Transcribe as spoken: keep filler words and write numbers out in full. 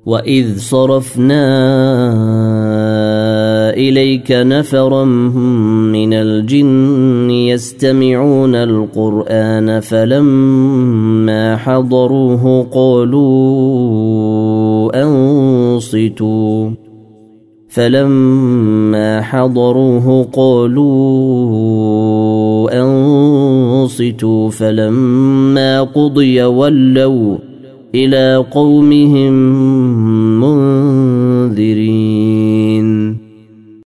وإذ صرفنا إليك نفرا من الجن يستمعون القرآن فلما حضروه قالوا أنصتوا فلما حضروه قالوا أنصتوا فلما قضي ولوا إلى قومهم منذرين